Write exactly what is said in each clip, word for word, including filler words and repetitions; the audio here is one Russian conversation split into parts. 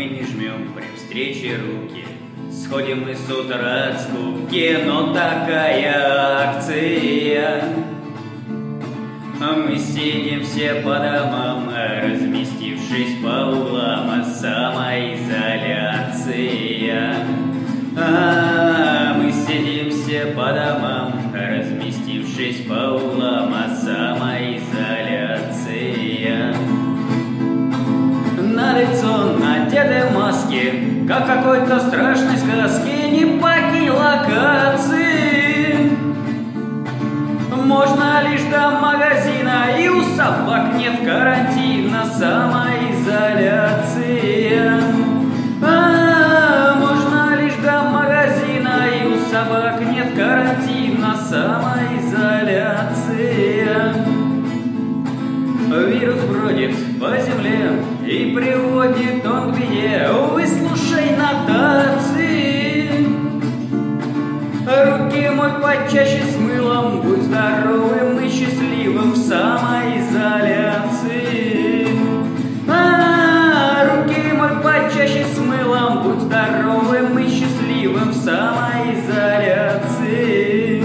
не жмем при встрече руки, сходим мы с утра от скуки, но такая акция. Мы сидим все по домам, разместившись по углам, самоизоляция. А, мы сидим все по домам, разместившись по углам, самоизоляция. На лицо надеты маски, как какой-то страшной сказки, не покинь локации. Можно лишь до магазина, и у собак нет карантина, самоизоляция. А, можно лишь до магазина, и у собак нет карантина, самоизоляция. Вирус бродит по земле и приводит он к беде. Выслушай нотации. Руки мой почаще с мылом, будь здоровым и счастливым в самоизоляции. А, руки мой почаще с мылом, будь здоровым и счастливым в самоизоляции.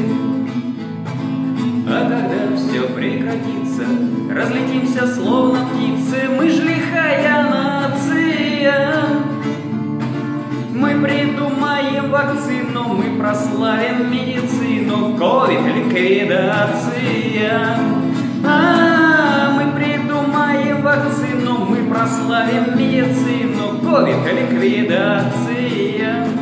А когда все прекратится, разлетимся словно птицы, мы ж лихая нация. Мы придумаем вакцину, мы прославим медицину, ковид-ликвидация. А, мы придумаем вакцину, мы прославим медицину, ковид-ликвидация.